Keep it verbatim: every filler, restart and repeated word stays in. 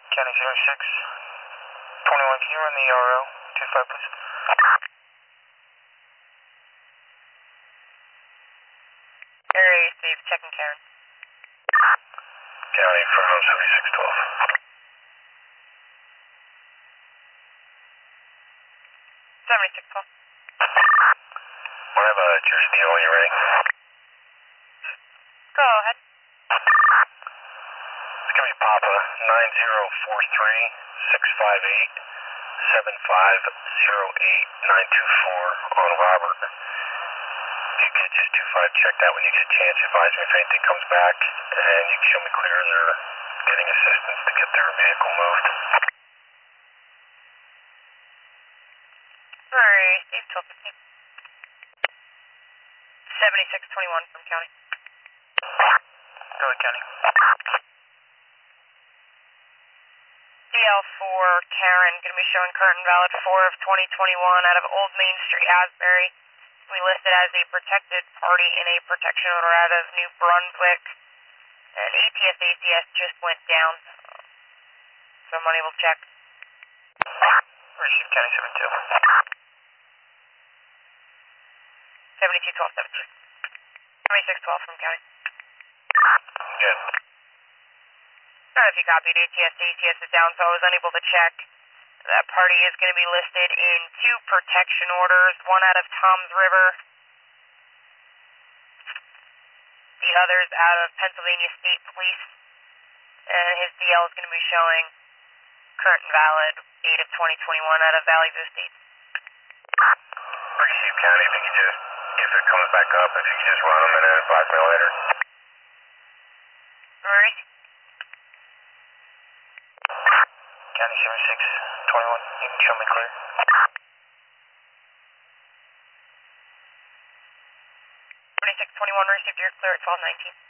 County zero six twenty-one, can you run the E R O two five, please? Area Steve, checking Karen. County from seventy-six twelve. seventy-six twelve. I have a Jersey deal when you're ready. Go ahead. It's going to be Papa nine zero four three six five eight seven five zero eight nine two four on Robert. If you could just two five check that when you get a chance, advise me if anything comes back, and you can show me clear they're getting assistance to get their vehicle moved. Alright, Steve, twelve fifteen. seventy-six twenty-one from County. Go ahead, County. D L four, Karen, going to be showing current and valid four of twenty twenty-one out of Old Main Street, Asbury. We listed as a protected party in a protection order out of New Brunswick. And A T S A C S just went down. So money will check. Receive County seven two. seventy-two twelve seventy-two. seventy-six twelve from County. Good. I don't know if you copied A T S A C S is down, so I was unable to check. That party is going to be listed in two protection orders, one out of Toms River, the other's out of Pennsylvania State Police, and his D L is going to be showing current and valid eight of twenty twenty-one out of Valley View State. Receive County, if you could just, if it comes back up, if you could just run them and then advise me later. Alright. County seventy-six twenty-one, you can show me clear. seventy-six twenty-one received your clear at twelve nineteen.